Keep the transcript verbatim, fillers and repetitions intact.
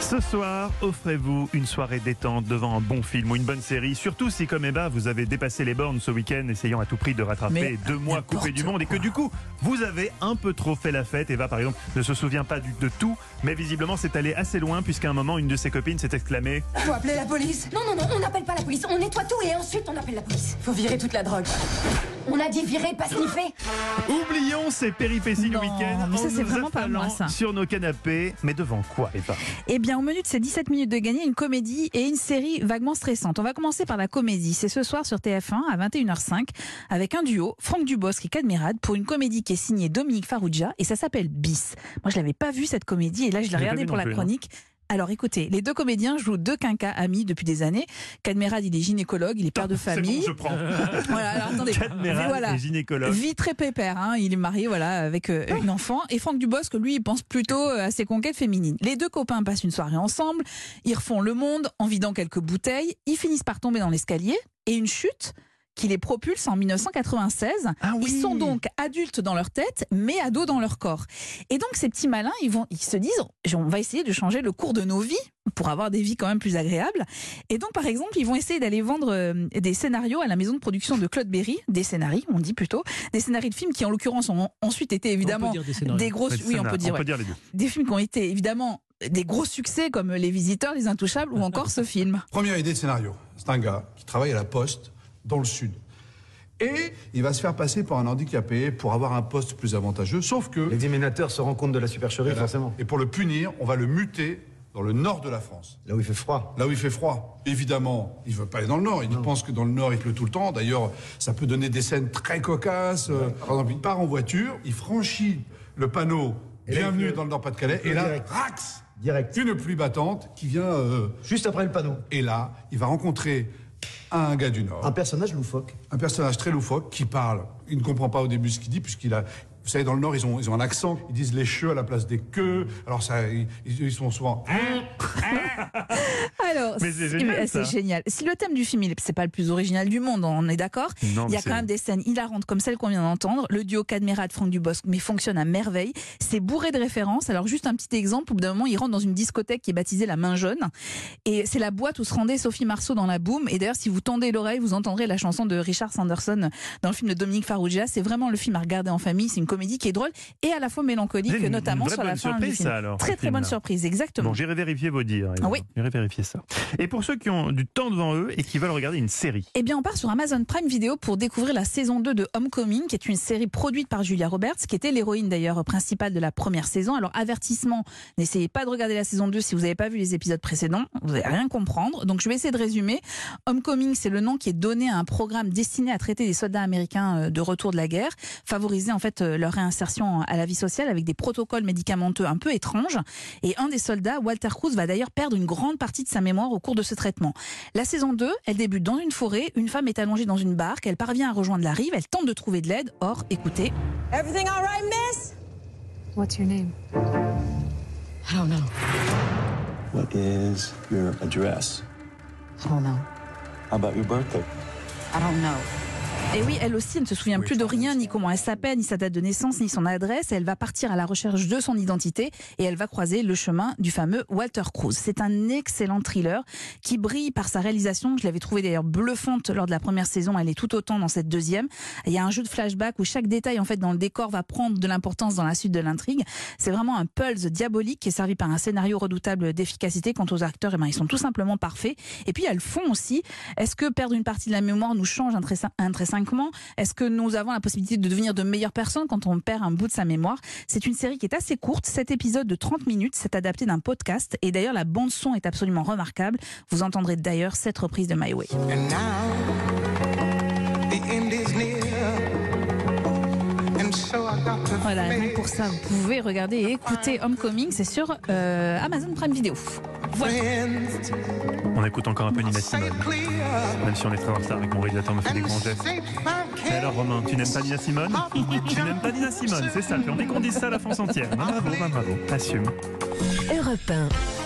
Ce soir, offrez-vous une soirée détente devant un bon film ou une bonne série, surtout si comme Eva, vous avez dépassé les bornes ce week-end essayant à tout prix de rattraper Mais deux mois coupés du monde et que du coup, vous avez un peu trop fait la fête. Eva, par exemple, ne se souvient pas du, de tout, mais visiblement c'est allé assez loin puisqu'à un moment, une de ses copines s'est exclamée « Faut appeler la police !» Non, non, non, on n'appelle pas la police, on nettoie tout et ensuite on appelle la police. Faut virer toute la drogue. On a dit virer, pas sniffer. Oublions ces péripéties Non, le week-end mais ça, en c'est nous vraiment pas affalant moi, ça. sur nos canapés. Mais devant quoi, Eva? Eh bien, au menu de ces dix-sept minutes de gagner, une comédie et une série vaguement stressantes. On va commencer par la comédie. C'est ce soir sur T F un à vingt et une heures cinq avec un duo, Franck Dubosc et Cadmerade, pour une comédie qui est signée Dominique Farrugia et ça s'appelle Bis. Moi, je l'avais pas vu cette comédie et là, je l'ai Je l'ai regardée pas vu pour non la plus, chronique. Alors écoutez, les deux comédiens jouent deux quinquas amis depuis des années. Cadmerade, il est gynécologue, il est père de famille. C'est bon, je prends. Voilà, alors attendez. Cadmerade Voilà. et gynécologue. Vie très pépère, hein. Il est marié voilà, avec euh, une enfant. Et Franck Dubosc, lui, il pense plutôt euh, à ses conquêtes féminines. Les deux copains passent une soirée ensemble, ils refont le monde en vidant quelques bouteilles, ils finissent par tomber dans l'escalier et une chute qui les propulse en mille neuf cent quatre-vingt-seize. Ah oui. Ils sont donc adultes dans leur tête, mais ados dans leur corps. Et donc ces petits malins, ils, vont, ils se disent, on va essayer de changer le cours de nos vies pour avoir des vies quand même plus agréables. Et donc par exemple, ils vont essayer d'aller vendre euh, des scénarios à la maison de production de Claude Berry, des scénarios, on dit plutôt, des scénarios de films qui en l'occurrence ont ensuite été évidemment dire des scénarios. des gros, Ouais, oui ça, on peut dire, on peut ouais. dire les deux. Des films qui ont été évidemment des gros succès comme Les Visiteurs, Les Intouchables ou encore ce film. Première idée de scénario. C'est un gars qui travaille à la poste dans le sud. Et il va se faire passer pour un handicapé pour avoir un poste plus avantageux, sauf que... L'examinateur se rend compte de la supercherie, forcément. Et pour le punir, on va le muter dans le nord de la France. Là où il fait froid. Là où il fait froid. Évidemment, il ne veut pas aller dans le nord. Il pense que dans le nord, il pleut tout le temps. D'ailleurs, ça peut donner des scènes très cocasses. Euh, Par exemple, il part en voiture, il franchit le panneau Et là, Bienvenue il pleut. dans le Nord-Pas-de-Calais. Il Et pleut là, direct. rax, Direct. une pluie battante qui vient... euh, Juste après le panneau. et là, il va rencontrer un gars du Nord. Un personnage loufoque. Un personnage très loufoque qui parle. Il ne comprend pas au début ce qu'il dit, puisqu'il a... Vous savez, dans le Nord, ils ont, ils ont un accent. Ils disent les cheux à la place des queues. Alors, ça, ils, ils sont souvent... Alors, Mais c'est si- génial, c'est ça. génial. Si le thème du film, il- c'est pas le plus original du monde, on est d'accord. Non, Il y mais a c'est- quand même des scènes hilarantes comme celle qu'on vient d'entendre. Le duo Cadmerade, Franck Dubosc, mais fonctionne à merveille. C'est bourré de références. Alors, juste un petit exemple. Au bout d'un moment, ils rentrent dans une discothèque qui est baptisée La Main Jaune. Et c'est la boîte où se rendait Sophie Marceau dans La Boum. Et d'ailleurs, si vous tendez l'oreille, vous entendrez la chanson de Richard Sanderson dans le film de Dominique Farrugia. C'est vraiment le film à regarder en famille. C'est une comédie qui est drôle et à la fois mélancolique, C'est une- notamment une vraie sur la bonne fin du surprise, film. ça, alors, très ce très bonne film-là. surprise, exactement. Bon, j'irai vérifier vos dires. Eva. Ah oui. J'irai vérifier ça. Et pour ceux qui ont du temps devant eux et qui veulent regarder une série. Eh bien, on part sur Amazon Prime Video pour découvrir la saison deux de Homecoming, qui est une série produite par Julia Roberts, qui était l'héroïne d'ailleurs principale de la première saison. Alors, avertissement, n'essayez pas de regarder la saison deux si vous n'avez pas vu les épisodes précédents, vous n'allez rien comprendre. Donc, je vais essayer de résumer. Homecoming, c'est le nom qui est donné à un programme destiné à traiter des soldats américains euh, de retour de la guerre, favoriser en fait euh, leur réinsertion à la vie sociale avec des protocoles médicamenteux un peu étranges. Et un des soldats, Walter Cruz, va d'ailleurs perdre une grande partie de sa mémoire au cours de ce traitement. La saison deux, elle débute dans une forêt, une femme est allongée dans une barque, elle parvient à rejoindre la rive, elle tente de trouver de l'aide, or, écoutez... Everything all right, miss? What's your name? I don't know. What is your address? I don't know. How about your birthday? I don't know. Et oui, elle aussi, elle ne se souvient plus de rien, ni comment elle s'appelle, ni sa date de naissance, ni son adresse. Elle va partir à la recherche de son identité et elle va croiser le chemin du fameux Walter Cruz. C'est un excellent thriller qui brille par sa réalisation. Je l'avais trouvée d'ailleurs bluffante lors de la première saison. Elle est tout autant dans cette deuxième. Il y a un jeu de flashback où chaque détail en fait dans le décor va prendre de l'importance dans la suite de l'intrigue. C'est vraiment un pulse diabolique qui est servi par un scénario redoutable d'efficacité. Quant aux acteurs, eh ben, ils sont tout simplement parfaits. Et puis il y a le fond aussi. Est-ce que perdre une partie de la mémoire nous change intrinsèquement ? Est-ce que nous avons la possibilité de devenir de meilleures personnes quand on perd un bout de sa mémoire? C'est une série qui est assez courte, sept épisodes de trente minutes, c'est adapté d'un podcast et d'ailleurs la bande son est absolument remarquable. Vous entendrez d'ailleurs cette reprise de My Way. And now, the end is near. And so I got to Voilà, rien que pour ça, vous pouvez regarder et écouter Homecoming, c'est sur euh, Amazon Prime Video. Voilà. friends, On écoute encore un peu Nina say Simone. it clear. Même si on est très en retard et que mon réalisateur me fait des And grands gestes. shape my Et alors Romain, tu n'aimes pas Nina Simone? Tu n'aimes pas Nina Simone, c'est ça. Puis on dit qu'on dit ça à la France entière. Ben, bravo, ben, bravo. Assume. Europe un.